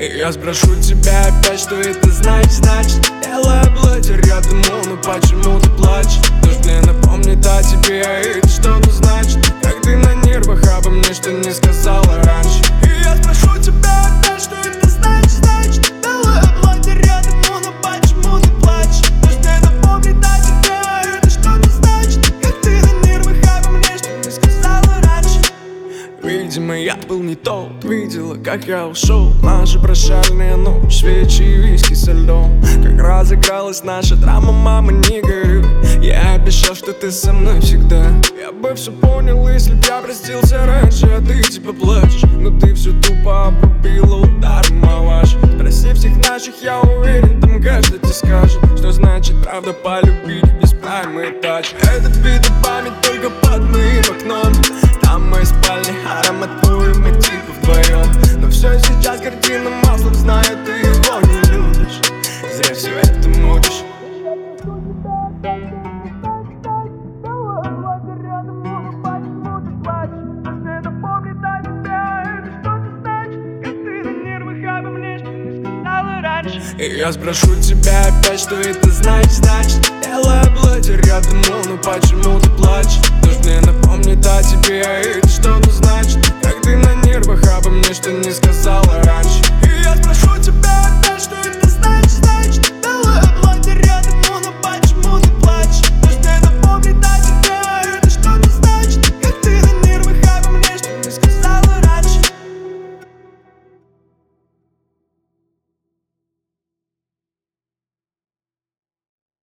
И я спрошу тебя опять, что это значит. Белая платье рядом, ну почему ты плачешь? Дождь мне напомнит о тебе, и это что-то значит. Как ты на нервах обо мне, что не сказала раньше. И я спрошу тебя опять, что это значит. Белая платье рядом, ну почему ты плачешь? Дождь мне напомнит о тебе, и это что-то значит. Как ты на нервах обо мне, что не сказала раньше. Видимо, я был не тот. Видела, как я ушел. Наша прощальная ночь, свечи и виски со льдом. Как разыгралась наша драма, мама, не горюй. Я обещал, что ты со мной всегда. Я бы все понял, если б я простился раньше. А ты типа плачешь, но ты все тупо обрубила ударом, малаш. Спроси всех наших, я уверен, там каждый тебе скажет, что значит правда полюбить без прайм и тач. Этот бит память только под моим окном. Там в моей спальне аромат твой, мы типа вдвоем. Но все сейчас картина маслом, знаю, ты его не любишь. Зря все это мутишь. И я спрошу тебя опять, что это значит. Белое платье рядом, ну почему ты плачешь? Дождь мне напомнит о тебе, и это что-то значит. Как ты на нервах обо мне, что не сказала раньше.